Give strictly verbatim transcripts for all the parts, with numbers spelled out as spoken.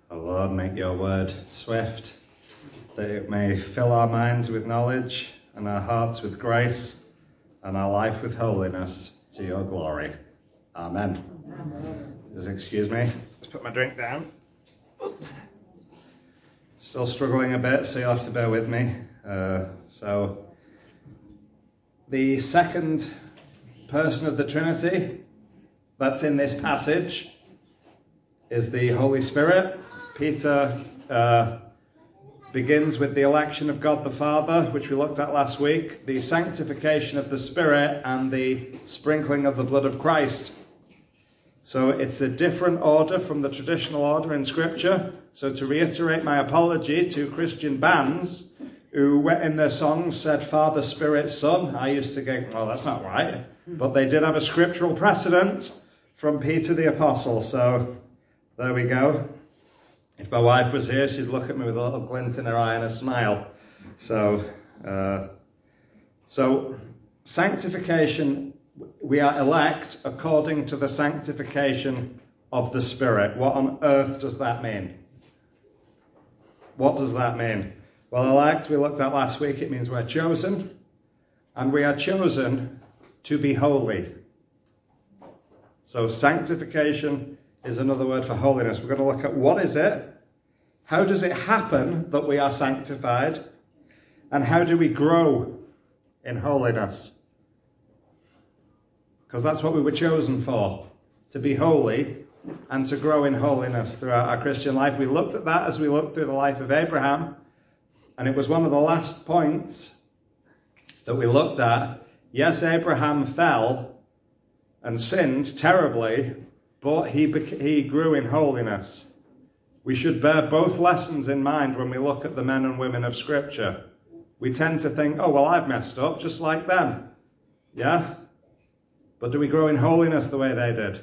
O Lord, make your word swift, that it may fill our minds with knowledge and our hearts with grace and our life with holiness to your glory. Amen. Amen. Just excuse me. Let's put my drink down. Still struggling a bit, so you'll have to bear with me. Uh, so, the second person of the Trinity that's in this passage is the Holy Spirit. Peter uh, begins with the election of God the Father, which we looked at last week, the sanctification of the Spirit, and the sprinkling of the blood of Christ. So it's a different order from the traditional order in Scripture. So to reiterate my apology to Christian bands who in their songs said Father, Spirit, Son, I used to go, oh, that's not right. But they did have a scriptural precedent from Peter the Apostle. So there we go. If my wife was here, she'd look at me with a little glint in her eye and a smile. So, uh, so sanctification, we are elect according to the sanctification of the Spirit. What on earth does that mean? What does that mean? Well, elect, we looked at last week, it means we're chosen, and we are chosen to be holy. So sanctification is another word for holiness. We're going to look at what is it, how does it happen that we are sanctified, and how do we grow in holiness? Because that's what we were chosen for, to be holy and to grow in holiness throughout our Christian life. We looked at that as we looked through the life of Abraham, and it was one of the last points that we looked at. Yes, Abraham fell and sinned terribly, but he beca- he grew in holiness. We should bear both lessons in mind when we look at the men and women of Scripture. We tend to think, oh, well, I've messed up just like them. Yeah? But do we grow in holiness the way they did?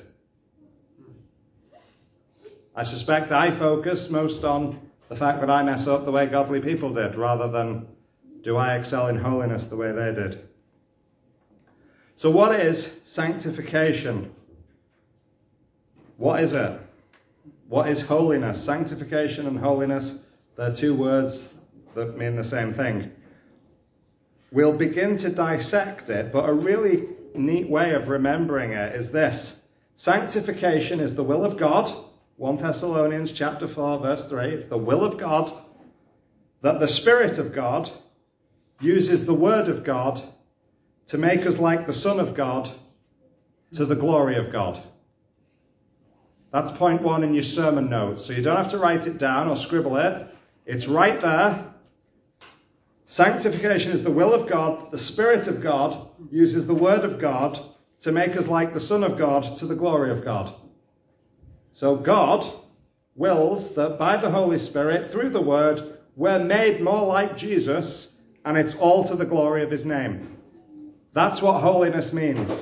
I suspect I focus most on the fact that I mess up the way godly people did, rather than do I excel in holiness the way they did. So what is sanctification? What is it? What is holiness? Sanctification and holiness, they're two words that mean the same thing. We'll begin to dissect it, but a really neat way of remembering it is this. Sanctification is the will of God. First Thessalonians chapter four, verse three. It's the will of God that the Spirit of God uses the Word of God to make us like the Son of God to the glory of God. That's point one in your sermon notes. So you don't have to write it down or scribble it. It's right there. Sanctification is the will of God. The Spirit of God uses the Word of God to make us like the Son of God to the glory of God. So God wills that by the Holy Spirit, through the Word, we're made more like Jesus, and it's all to the glory of His name. That's what holiness means.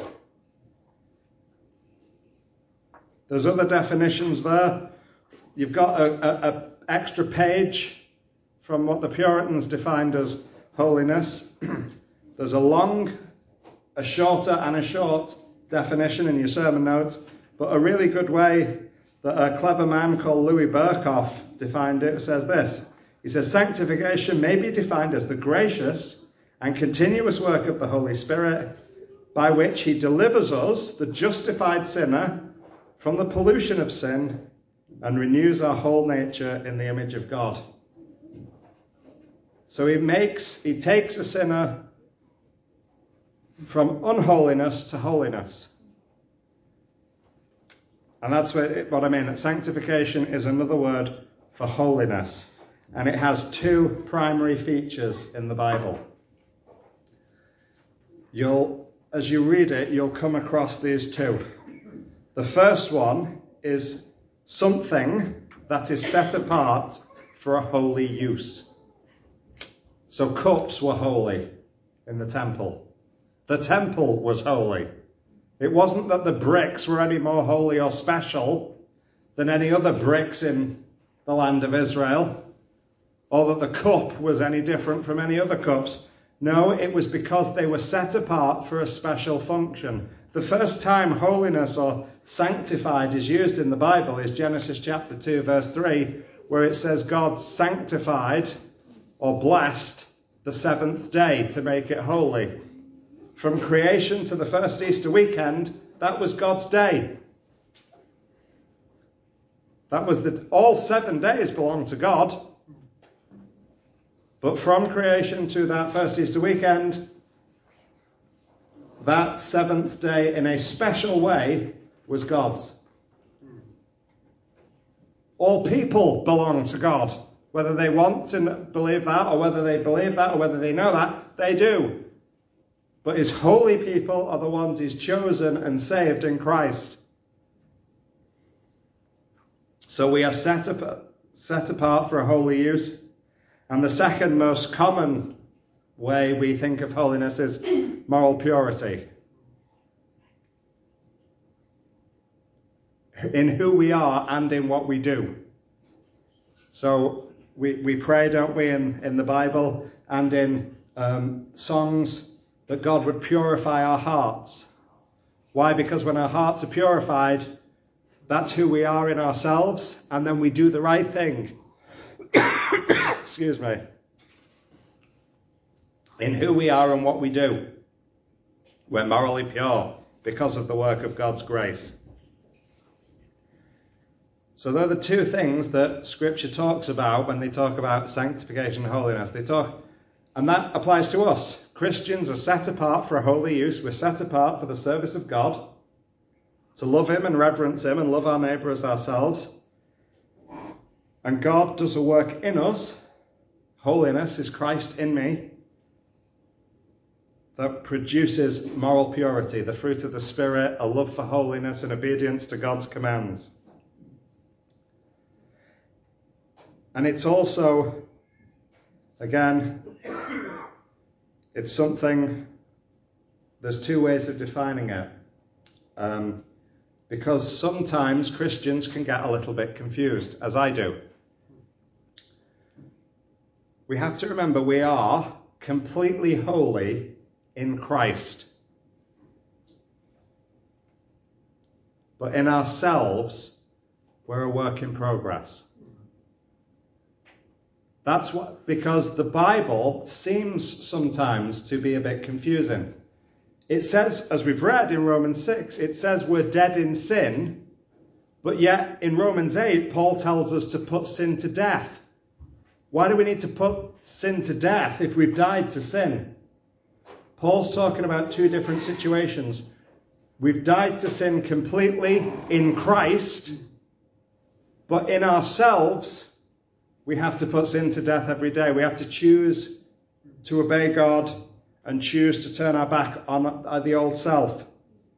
There's other definitions there. You've got a, a, a extra page from what the Puritans defined as holiness. There's a long, a shorter, and a short definition in your sermon notes, but a really good way that a clever man called Louis Berkhoff defined it says this. He says, sanctification may be defined as the gracious and continuous work of the Holy Spirit by which He delivers us, the justified sinner, from the pollution of sin and renews our whole nature in the image of God. So he makes, he takes a sinner from unholiness to holiness. And that's what, what I mean. Sanctification is another word for holiness. And it has two primary features in the Bible. You'll, as you read it, you'll come across these two. The first one is something that is set apart for a holy use. So cups were holy in the temple. The temple was holy. It wasn't that the bricks were any more holy or special than any other bricks in the land of Israel, or that the cup was any different from any other cups. No, it was because they were set apart for a special function. The first time holiness or sanctified is used in the Bible is Genesis chapter two, verse three, where it says God sanctified or blessed the seventh day to make it holy. From creation to the first Easter weekend, that was God's day. That was the, all seven days belong to God. But from creation to that first Easter weekend, that seventh day in a special way was God's. All people belong to God. Whether they want to believe that, or whether they believe that, or whether they know that, they do. But his holy people are the ones he's chosen and saved in Christ. So we are set up, set apart for a holy use. And the second most common way we think of holiness is moral purity. In who we are and in what we do. So we, we pray, don't we, in, in the Bible and in um, songs, that God would purify our hearts. Why? Because when our hearts are purified, that's who we are in ourselves, and then we do the right thing. Excuse me. In who we are and what we do. We're morally pure because of the work of God's grace. So they're the two things that Scripture talks about when they talk about sanctification and holiness. They talk, and that applies to us. Christians are set apart for a holy use. We're set apart for the service of God, to love him and reverence him and love our neighbour as ourselves. And God does a work in us. Holiness is Christ in me, that produces moral purity, the fruit of the Spirit, a love for holiness and obedience to God's commands. And it's also, again, it's something, there's two ways of defining it. Um, because sometimes Christians can get a little bit confused, as I do. We have to remember we are completely holy in Christ. But in ourselves, we're a work in progress. That's what, because the Bible seems sometimes to be a bit confusing. It says, as we've read in Romans six, it says we're dead in sin, but yet in Romans eight, Paul tells us to put sin to death. Why do we need to put sin to death if we've died to sin? Paul's talking about two different situations. We've died to sin completely in Christ, but in ourselves, we have to put sin to death every day. We have to choose to obey God and choose to turn our back on the old self.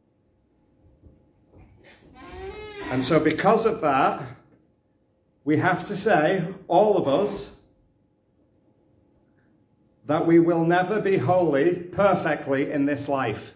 And so because of that, we have to say, all of us, that we will never be holy perfectly in this life.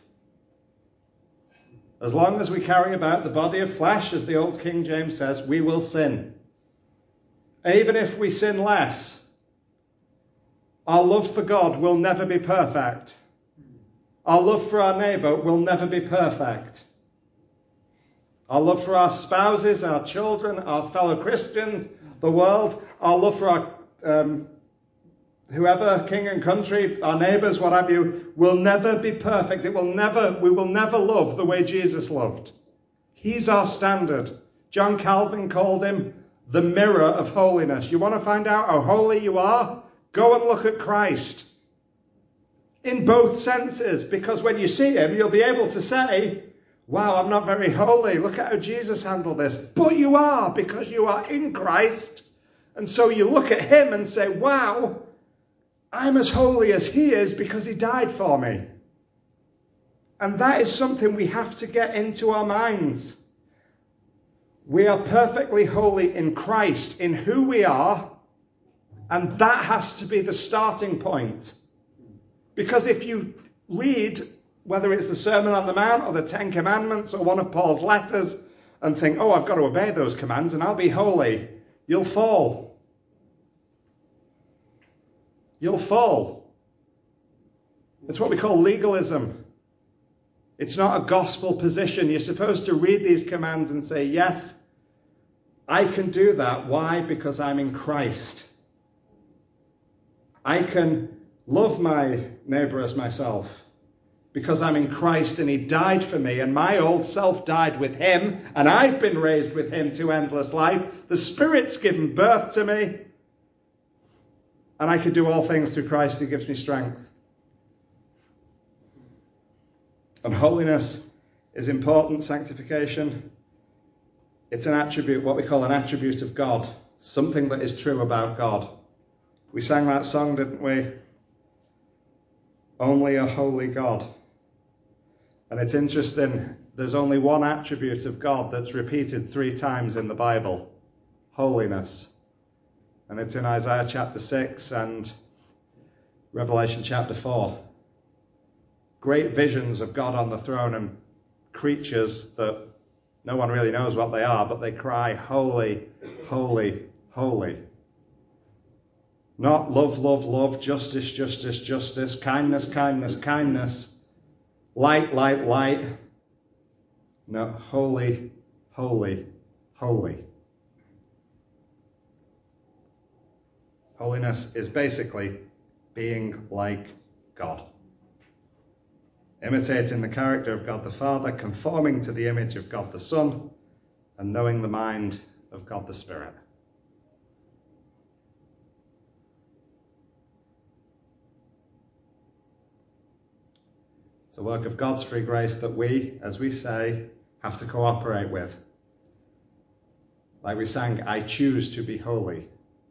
As long as we carry about the body of flesh, as the old King James says, we will sin. And even if we sin less, our love for God will never be perfect. Our love for our neighbour will never be perfect. Our love for our spouses, our children, our fellow Christians, the world, our love for our um, whoever, king and country, our neighbours, what have you, will never be perfect. It will never, we will never love the way Jesus loved. He's our standard. John Calvin called him the mirror of holiness. You want to find out how holy you are? Go and look at Christ. In both senses, because when you see him, you'll be able to say, wow, I'm not very holy. Look at how Jesus handled this. But you are, because you are in Christ. And so you look at him and say, wow, I'm as holy as he is because he died for me. And that is something we have to get into our minds. We are perfectly holy in Christ, in who we are, and that has to be the starting point. Because if you read, whether it's the Sermon on the Mount or the Ten Commandments or one of Paul's letters, and think, oh, I've got to obey those commands and I'll be holy, you'll fall. You'll fall. It's what we call legalism. It's not a gospel position. You're supposed to read these commands and say, yes, I can do that. Why? Because I'm in Christ. I can love my neighbour as myself because I'm in Christ and he died for me and my old self died with him and I've been raised with him to endless life. The Spirit's given birth to me and I can do all things through Christ who gives me strength. And holiness is important, sanctification. It's an attribute, what we call an attribute of God, something that is true about God. We sang that song, didn't we? Only a holy God. And it's interesting, there's only one attribute of God that's repeated three times in the Bible, holiness. And it's in Isaiah chapter six and Revelation chapter four. Great visions of God on the throne and creatures that no one really knows what they are, but they cry, holy, holy, holy. Not love, love, love, justice, justice, justice, kindness, kindness, kindness, light, light, light. No, holy, holy, holy. Holiness is basically being like God. Imitating the character of God the Father, conforming to the image of God the Son, and knowing the mind of God the Spirit. It's a work of God's free grace that we, as we say, have to cooperate with. Like we sang, I choose to be holy.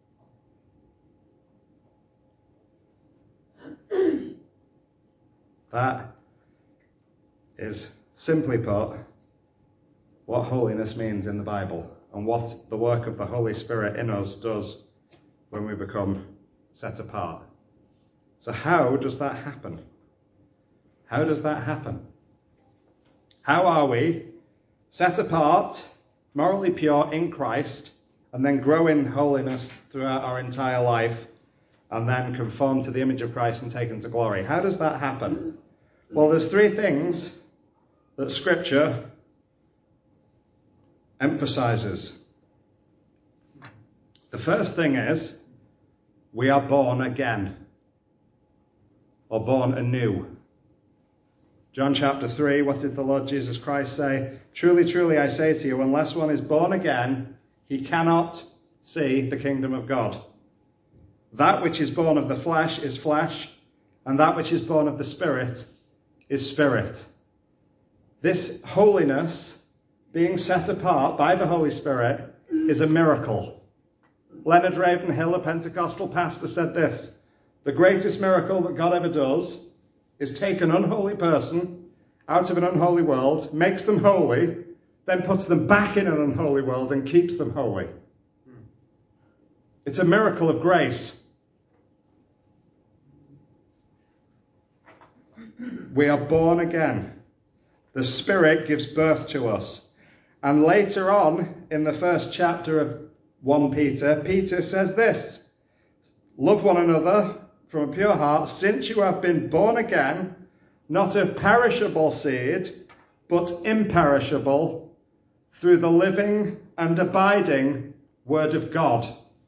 That is, simply put, what holiness means in the Bible and what the work of the Holy Spirit in us does when we become set apart. So how does that happen? How does that happen? How are we set apart, morally pure in Christ, and then grow in holiness throughout our entire life, and then conform to the image of Christ and taken to glory? How does that happen? Well, there's three things that Scripture emphasizes. The first thing is we are born again, or born anew. John chapter three, what did the Lord Jesus Christ say? Truly, truly, I say to you, unless one is born again, he cannot see the kingdom of God. That which is born of the flesh is flesh, and that which is born of the Spirit is spirit. This holiness, being set apart by the Holy Spirit, is a miracle. Leonard Ravenhill, a Pentecostal pastor, said this: the greatest miracle that God ever does is take an unholy person out of an unholy world, makes them holy, then puts them back in an unholy world and keeps them holy. It's a miracle of grace. We are born again. The Spirit gives birth to us. And later on, in the first chapter of First Peter, Peter says this: love one another from a pure heart, since you have been born again, not of perishable seed, but imperishable, through the living and abiding Word of God.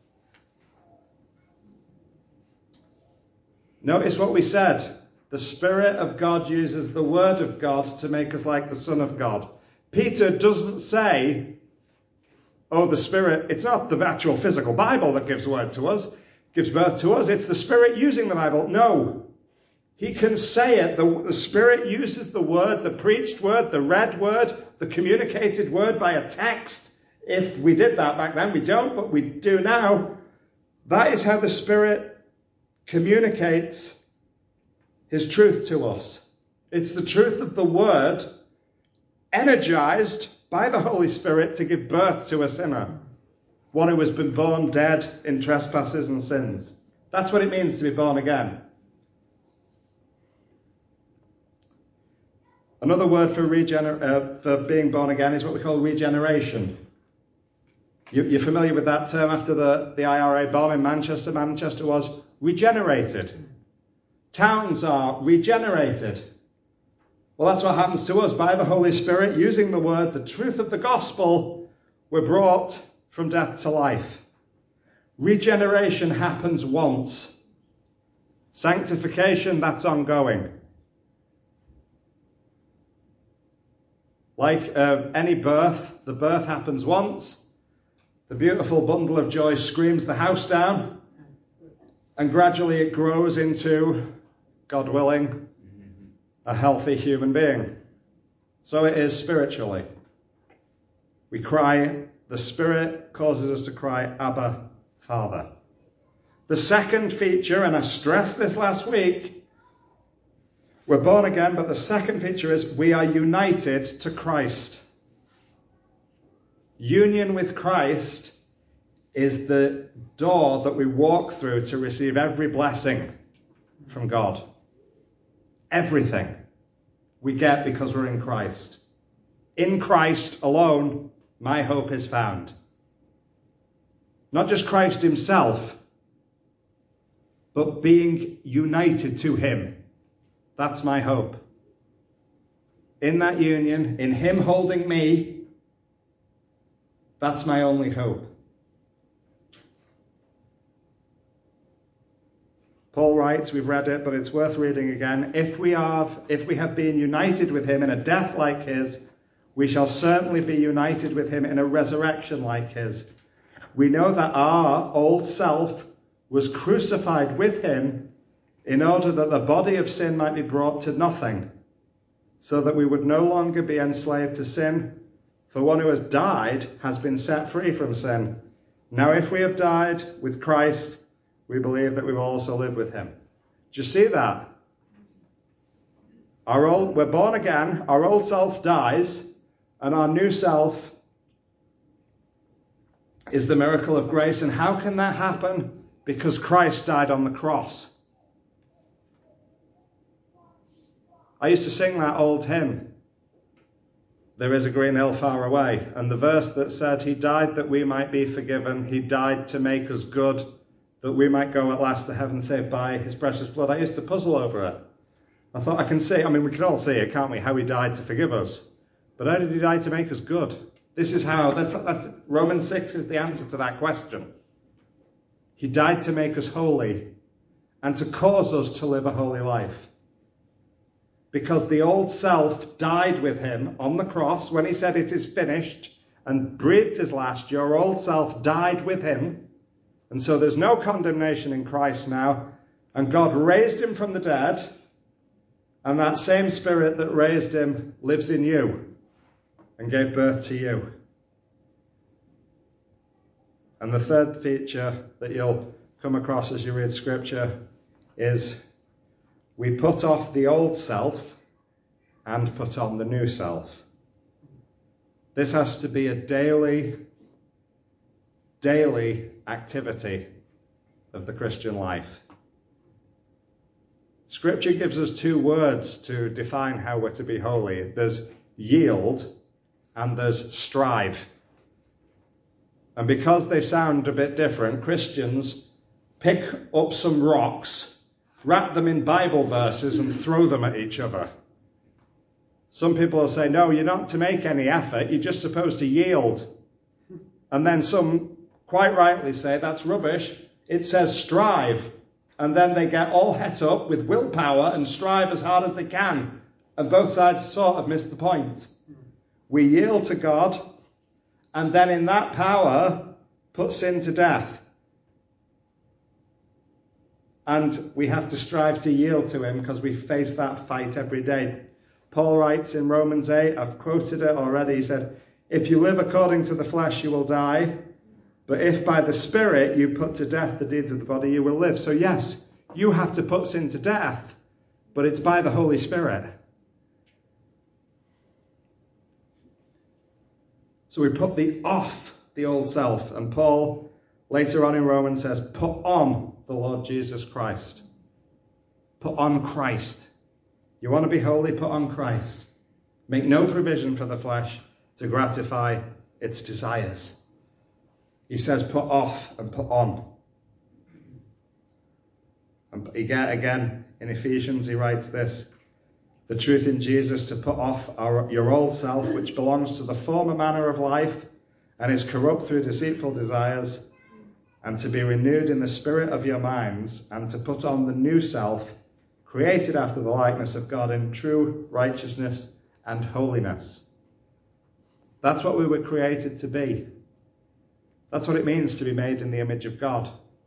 Notice what we said. The Spirit of God uses the Word of God to make us like the Son of God. Peter doesn't say, oh, the Spirit, it's not the actual physical Bible that gives word to us, gives birth to us, it's the Spirit using the Bible. No. He can say it. The, the Spirit uses the Word, the preached Word, the read Word, the communicated Word by a text. If we did that back then, we don't, but we do now. That is how the Spirit communicates His truth to us. It's the truth of the Word energized by the Holy Spirit to give birth to a sinner, one who has been born dead in trespasses and sins. That's what it means to be born again. Another word for, regener- uh, for being born again is what we call regeneration. You, you're familiar with that term after the, the I R A bomb in Manchester. Manchester was regenerated. Towns are regenerated. Well, that's what happens to us by the Holy Spirit, using the word, the truth of the gospel. We're brought from death to life. Regeneration happens once. Sanctification, that's ongoing. Like uh, any birth, the birth happens once. The beautiful bundle of joy screams the house down, and gradually it grows into, God willing, a healthy human being. So it is spiritually. We cry, the Spirit causes us to cry, Abba, Father. The second feature, and I stressed this last week, we're born again, but the second feature is we are united to Christ. Union with Christ is the door that we walk through to receive every blessing from God. Everything we get because we're in Christ. In Christ alone, my hope is found. Not just Christ himself, but being united to him. That's my hope. In that union, in him holding me, that's my only hope. Paul writes, we've read it, but it's worth reading again. If we have, if we have been united with him in a death like his, we shall certainly be united with him in a resurrection like his. We know that our old self was crucified with him in order that the body of sin might be brought to nothing, so that we would no longer be enslaved to sin. For one who has died has been set free from sin. Now if we have died with Christ, we believe that we will also live with him. Do you see that? Our old, we're born again, our old self dies, and our new self is the miracle of grace. And how can that happen? Because Christ died on the cross. I used to sing that old hymn, There is a Green Hill Far Away, and the verse that said, he died that we might be forgiven, he died to make us good, that we might go at last to heaven saved by his precious blood. I used to puzzle over it. I thought, I can see, I mean, we can all see it, can't we, how he died to forgive us. But how did he die to make us good? This is how, that's, that's Romans six is the answer to that question. He died to make us holy and to cause us to live a holy life. Because the old self died with him on the cross when he said it is finished and breathed his last. Your old self died with him. And so there's no condemnation in Christ now. And God raised him from the dead. And that same Spirit that raised him lives in you and gave birth to you. And the third feature that you'll come across as you read Scripture is we put off the old self and put on the new self. This has to be a daily, daily activity of the Christian life. Scripture gives us two words to define how we're to be holy. There's yield and there's strive. And because they sound a bit different, Christians pick up some rocks, wrap them in Bible verses and throw them at each other. Some people will say, no, you're not to make any effort, you're just supposed to yield. And then some quite rightly say, that's rubbish, it says strive. And then they get all het up with willpower and strive as hard as they can. And both sides sort of miss the point. We yield to God, and then in that power, put sin to death. And we have to strive to yield to him because we face that fight every day. Paul writes in Romans eight, I've quoted it already, he said, if you live according to the flesh, you will die. But if by the Spirit you put to death the deeds of the body, you will live. So yes, you have to put sin to death, but it's by the Holy Spirit. So we put the off the old self. And Paul, later on in Romans, says, put on the Lord Jesus Christ. Put on Christ. You want to be holy? Put on Christ. Make no provision for the flesh to gratify its desires. He says put off and put on. And again, again in Ephesians he writes this, the truth in Jesus to put off our, your old self, which belongs to the former manner of life and is corrupt through deceitful desires, and to be renewed in the spirit of your minds, and to put on the new self, created after the likeness of God in true righteousness and holiness. That's what we were created to be. That's what it means to be made in the image of God.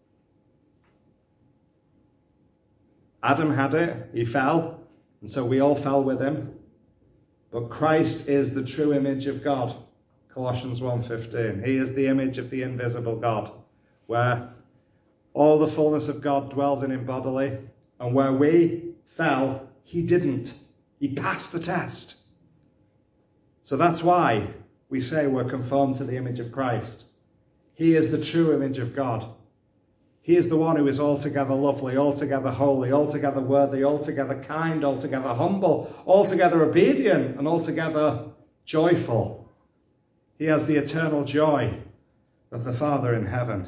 Adam had it, he fell, and so we all fell with him. But Christ is the true image of God, Colossians one fifteen. He is the image of the invisible God, where all the fullness of God dwells in him bodily, and where we fell, he didn't. He passed the test. So that's why we say we're conformed to the image of Christ. He is the true image of God. He is the one who is altogether lovely, altogether holy, altogether worthy, altogether kind, altogether humble, altogether obedient, and altogether joyful. He has the eternal joy of the Father in heaven.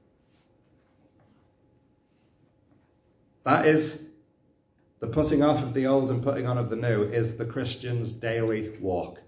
That is the putting off of the old and putting on of the new, is the Christian's daily walk.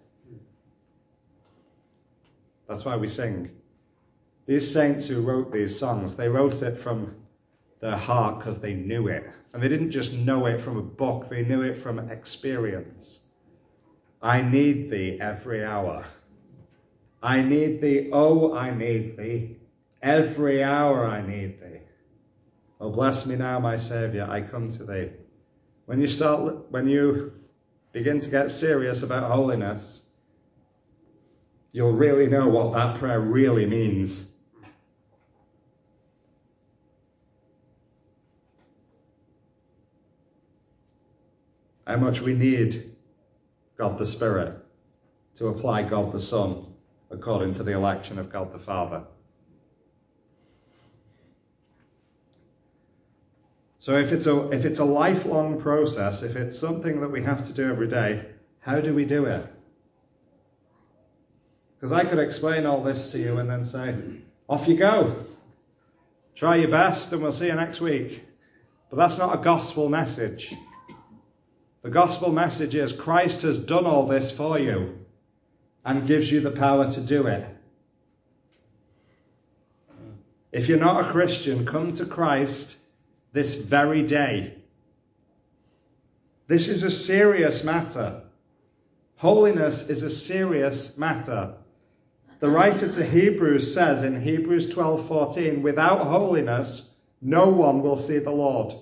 That's why we sing. These saints who wrote these songs, they wrote it from their heart because they knew it. And they didn't just know it from a book, they knew it from experience. I need thee every hour. I need thee, oh, I need thee. Every hour I need thee. Oh, bless me now, my Saviour, I come to thee. When you start, when you begin to get serious about holiness, you'll really know what that prayer really means. How much we need God the Spirit to apply God the Son according to the election of God the Father. So if it's a if it's a lifelong process, if it's something that we have to do every day, how do we do it? Because I could explain all this to you and then say, off you go. Try your best and we'll see you next week. But that's not a gospel message. The gospel message is Christ has done all this for you and gives you the power to do it. If you're not a Christian, come to Christ this very day. This is a serious matter. Holiness is a serious matter. The writer to Hebrews says in Hebrews twelve fourteen, without holiness, no one will see the Lord.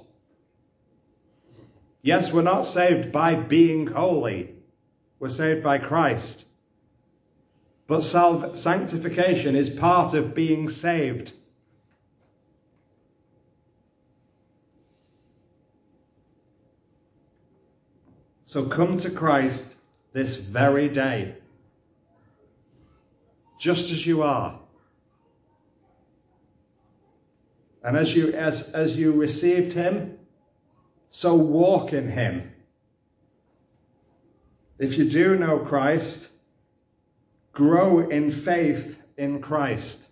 Yes, we're not saved by being holy. We're saved by Christ. But salve, sanctification is part of being saved. So come to Christ this very day, just as you are. And as you as, as you received him, so walk in him. If you do know Christ, grow in faith in Christ.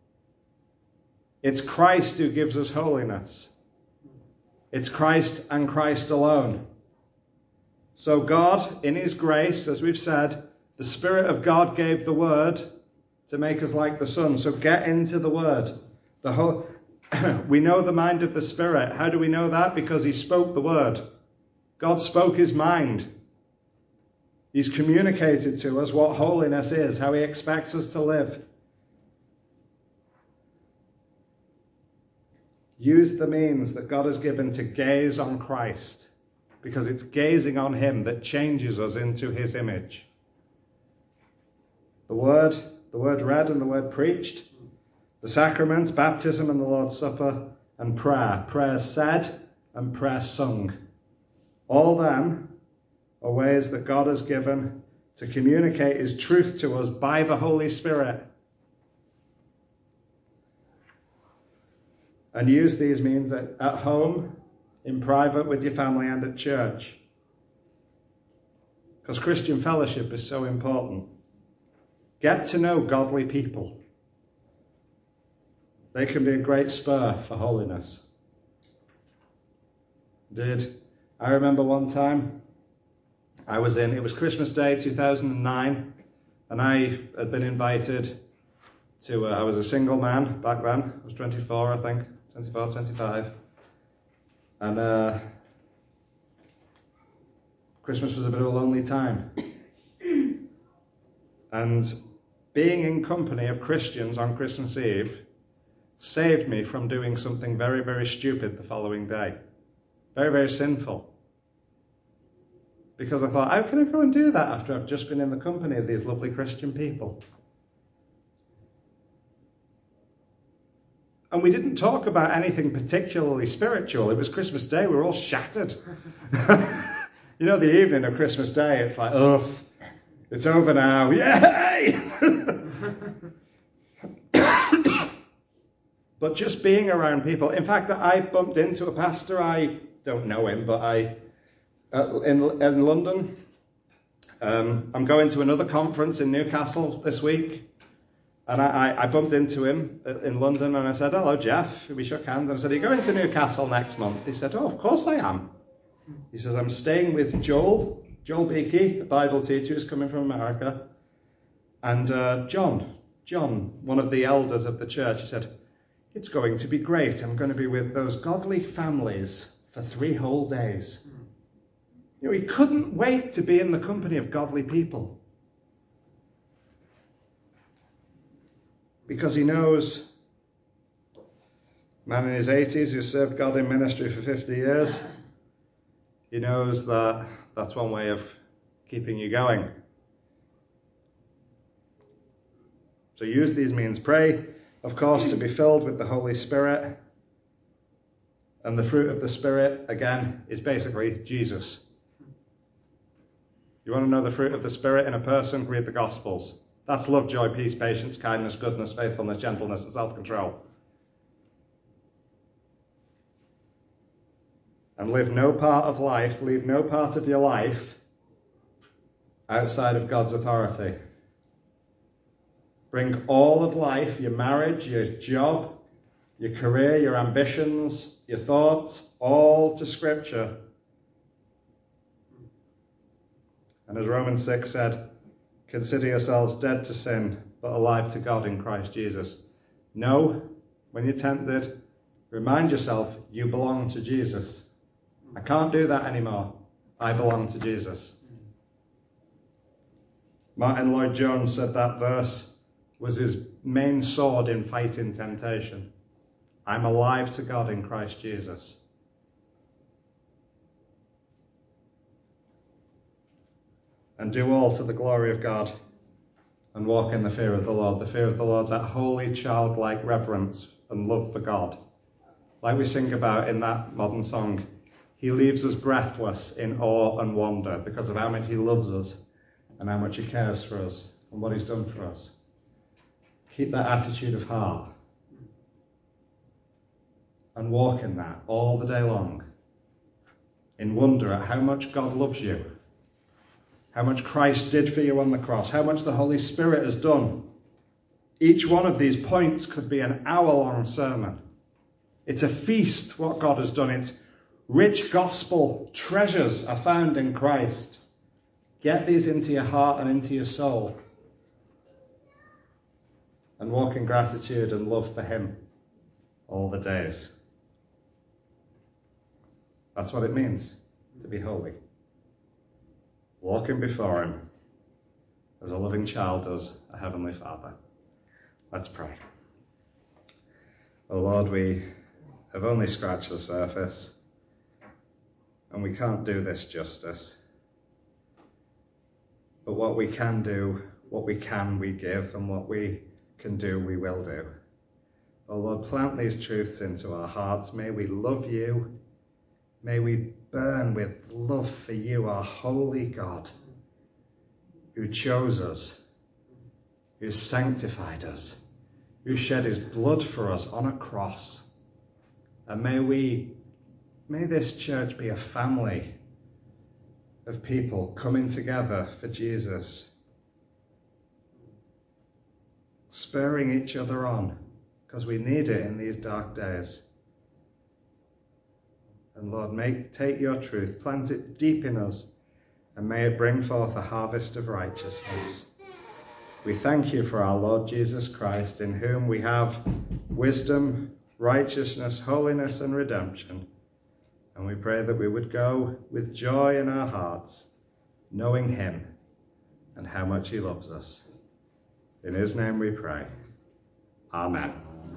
It's Christ who gives us holiness. It's Christ and Christ alone. So God, in his grace, as we've said, the Spirit of God gave the word to make us like the Son. So get into the word. The whole, we know the mind of the Spirit. How do we know that? Because he spoke the word. God spoke his mind. He's communicated to us what holiness is, how he expects us to live. Use the means that God has given to gaze on Christ, because it's gazing on him that changes us into his image. The word, the word read and the word preached, the sacraments, baptism and the Lord's Supper, and prayer. Prayer said and prayer sung. All them are ways that God has given to communicate his truth to us by the Holy Spirit. And use these means at, at home, in private, with your family, and at church. Because Christian fellowship is so important. Get to know godly people. They can be a great spur for holiness. Did I remember one time I was in, it was Christmas Day two thousand nine, and I had been invited to, uh, I was a single man back then. I was twenty-four, I think, twenty-four, twenty-five. And uh, Christmas was a bit of a lonely time. And being in company of Christians on Christmas Eve saved me from doing something very, very stupid the following day. Very, very sinful. Because I thought, how can I go and do that after I've just been in the company of these lovely Christian people? And we didn't talk about anything particularly spiritual. It was Christmas Day. We were all shattered. You know, the evening of Christmas Day, it's like, ugh, it's over now. Yay! But just being around people. In fact, I bumped into a pastor. I don't know him, but I, uh, in, in London, um, I'm going to another conference in Newcastle this week. And I, I bumped into him in London and I said, hello, Jeff. We shook hands and I said, are you going to Newcastle next month? He said, oh, of course I am. He says, I'm staying with Joel, Joel Beakey, a Bible teacher who's coming from America. And uh, John, John, one of the elders of the church, he said, it's going to be great. I'm going to be with those godly families for three whole days. You know, he couldn't wait to be in the company of godly people. Because he knows, a man in his eighties who served God in ministry for fifty years, he knows that that's one way of keeping you going. So use these means. Pray, of course, to be filled with the Holy Spirit. And the fruit of the Spirit, again, is basically Jesus. You want to know the fruit of the Spirit in a person? Read the Gospels. That's love, joy, peace, patience, kindness, goodness, faithfulness, gentleness, and self-control. And live no part of life, leave no part of your life outside of God's authority. Bring all of life, your marriage, your job, your career, your ambitions, your thoughts, all to Scripture. And as Romans six said, consider yourselves dead to sin, but alive to God in Christ Jesus. Know, when you're tempted, remind yourself you belong to Jesus. I can't do that anymore. I belong to Jesus. Martin Lloyd-Jones said that verse was his main sword in fighting temptation. I'm alive to God in Christ Jesus. And do all to the glory of God and walk in the fear of the Lord. The fear of the Lord, that holy childlike reverence and love for God. Like we sing about in that modern song, he leaves us breathless in awe and wonder because of how much he loves us and how much he cares for us and what he's done for us. Keep that attitude of heart and walk in that all the day long in wonder at how much God loves you, how much Christ did for you on the cross, how much the Holy Spirit has done. Each one of these points could be an hour-long sermon. It's a feast, what God has done. It's rich gospel treasures are found in Christ. Get these into your heart and into your soul. And walk in gratitude and love for him all the days. That's what it means to be holy. Walking before him as a loving child does a heavenly Father. Let's pray. Oh Lord, we have only scratched the surface and we can't do this justice. But what we can do, what we can we give, and what we can do we will do. Oh Lord, plant these truths into our hearts. May we love you. May we burn with love for you, our holy God, who chose us, who sanctified us, who shed his blood for us on a cross. And may we, may this church be a family of people coming together for Jesus, spurring each other on, because we need it in these dark days. And Lord, make, take your truth, plant it deep in us, and may it bring forth a harvest of righteousness. We thank you for our Lord Jesus Christ, in whom we have wisdom, righteousness, holiness, and redemption. And we pray that we would go with joy in our hearts, knowing him and how much he loves us. In his name we pray. Amen.